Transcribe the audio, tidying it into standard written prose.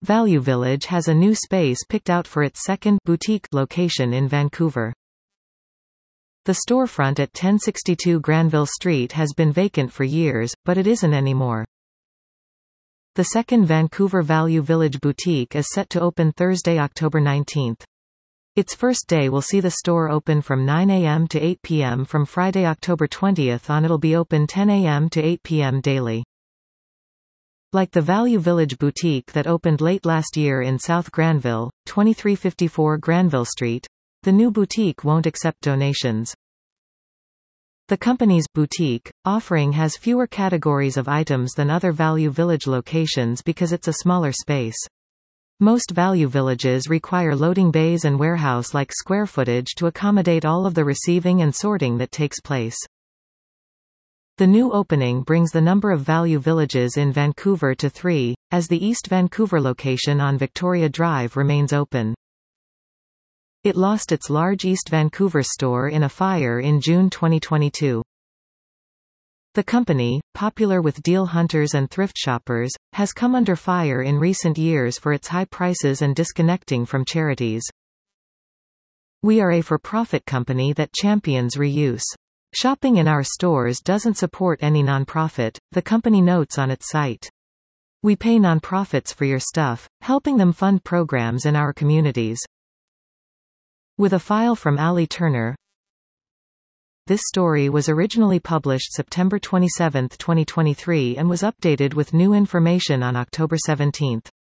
Value Village has a new space picked out for its second boutique location in Vancouver. The storefront at 1062 Granville Street has been vacant for years, but it isn't anymore. The second Vancouver Value Village boutique is set to open Thursday, October 19. Its first day will see the store open from 9 a.m. to 8 p.m. from Friday, October 20 on. It'll be open 10 a.m. to 8 p.m. daily. Like the Value Village boutique that opened late last year in South Granville, 2354 Granville Street, the new boutique won't accept donations. The company's boutique offering has fewer categories of items than other Value Village locations because it's a smaller space. Most Value Villages require loading bays and warehouse-like square footage to accommodate all of the receiving and sorting that takes place. The new opening brings the number of Value Villages in Vancouver to 3, as the East Vancouver location on Victoria Drive remains open. It lost its large East Vancouver store in a fire in June 2022. The company, popular with deal hunters and thrift shoppers, has come under fire in recent years for its high prices and disconnecting from charities. We are a for-profit company that champions reuse. Shopping in our stores doesn't support any nonprofit, the company notes on its site. We pay nonprofits for your stuff, helping them fund programs in our communities. With a file from Ali Turner. This story was originally published September 27, 2023 and was updated with new information on October 17.